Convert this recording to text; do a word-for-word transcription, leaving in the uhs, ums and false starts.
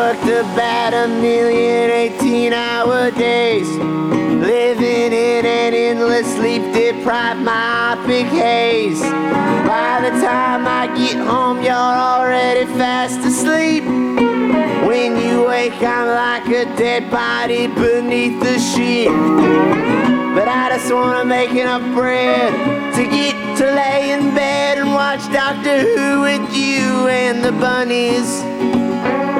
worked about a million eighteen-hour days, living in an endless sleep-deprived myopic haze. By the time I get home, you're already fast asleep. When you wake, I'm like a dead body beneath the sheet. But I just wanna make enough bread to get to lay in bed and watch Doctor Who with you and the bunnies.